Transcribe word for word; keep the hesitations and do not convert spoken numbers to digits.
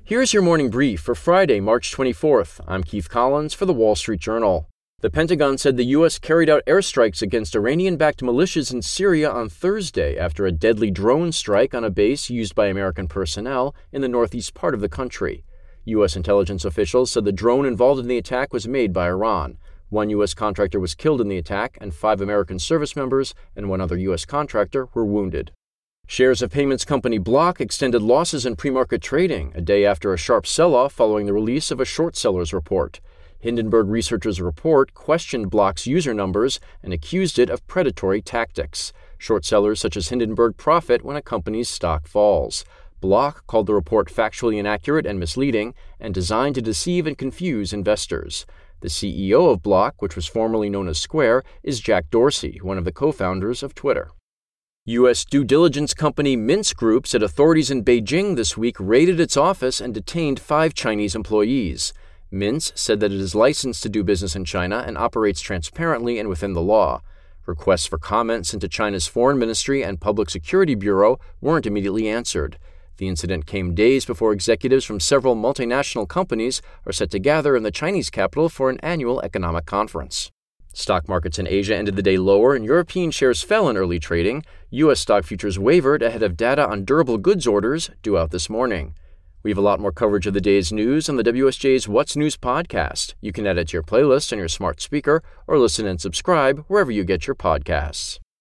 Here's your morning brief for Friday, March twenty-fourth. I'm Keith Collins for The Wall Street Journal. The Pentagon said the U S carried out airstrikes against Iranian-backed militias in Syria on Thursday after a deadly drone strike on a base used by American personnel in the northeast part of the country. U S intelligence officials said the drone involved in the attack was made by Iran. One U S contractor was killed in the attack, and five American service members and one other U S contractor were wounded. Shares of payments company Block extended losses in pre-market trading a day after a sharp sell-off following the release of a short sellers report. Hindenburg Research's report questioned Block's user numbers and accused it of predatory tactics. Short sellers such as Hindenburg profit when a company's stock falls. Block called the report factually inaccurate and misleading and designed to deceive and confuse investors. The C E O of Block, which was formerly known as Square, is Jack Dorsey, one of the co-founders of Twitter. U S due diligence company Mintz Group said authorities in Beijing this week raided its office and detained five Chinese employees. Mintz said that it is licensed to do business in China and operates transparently and within the law. Requests for comment sent to China's Foreign Ministry and Public Security Bureau weren't immediately answered. The incident came days before executives from several multinational companies are set to gather in the Chinese capital for an annual economic conference. Stock markets in Asia ended the day lower and European shares fell in early trading. U S stock futures wavered ahead of data on durable goods orders due out this morning. We have a lot more coverage of the day's news on the W S J's What's News podcast. You can add it to your playlist on your smart speaker or listen and subscribe wherever you get your podcasts.